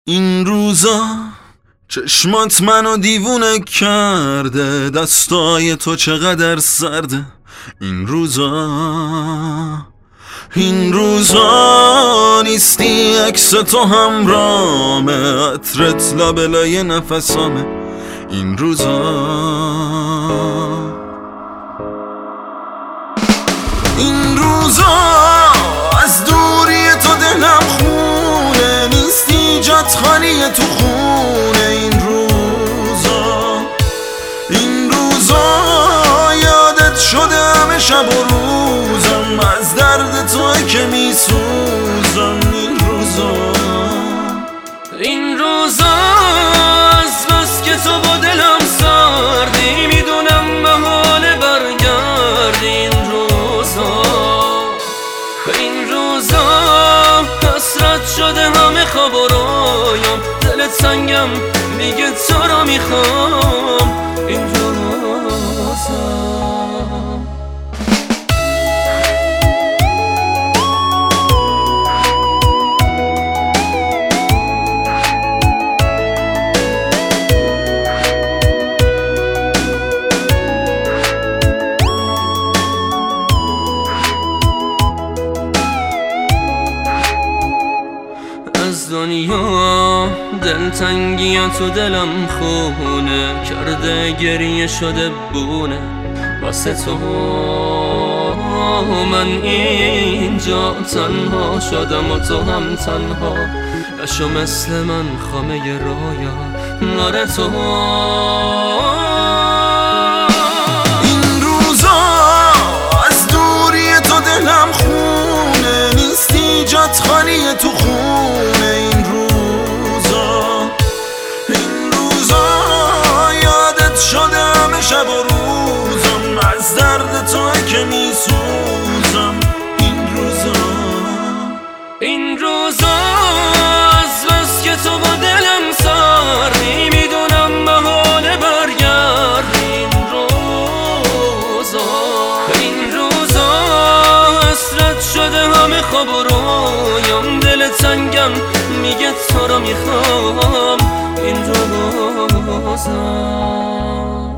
این روزا چشمات منو دیوونه کرده، دستای تو چقدر سرده. این روزا نیستی، عکس تو همرامه، عطرت لابلای نفسامه. این روزا از دوری تو دلم خونه، نیستی جات خالیه تو خونه. این روزا یادت شده همه شب و روزم، از درد تو که میسوزم. این روزا از بس که تو با دلم سردی، میدونم محاله برگردی. این روزا حسرت شده همه خواب و رویام، دلت سنگم میگه تو رو میخوام. این روزا از دنیا دلتنگی تو دلم خونه کرده، گریه شده بونه واسه تو. من اینجا تنها شدم و تو هم تنها، نشو مثل من خامه رویا ناره تو. این روزا از دوری تو دلم خونه، نیستی جات خالیه تو خونه. این روزا یادت شده همه شب و روزم، از درد تو که میسوزم. این روزا از بس که تو با دلم سردی، میدونم محاله برگردی. این روزا حسرت شده همه خواب و رویام، دل تنگم میگه تو رو میخوام. این روزا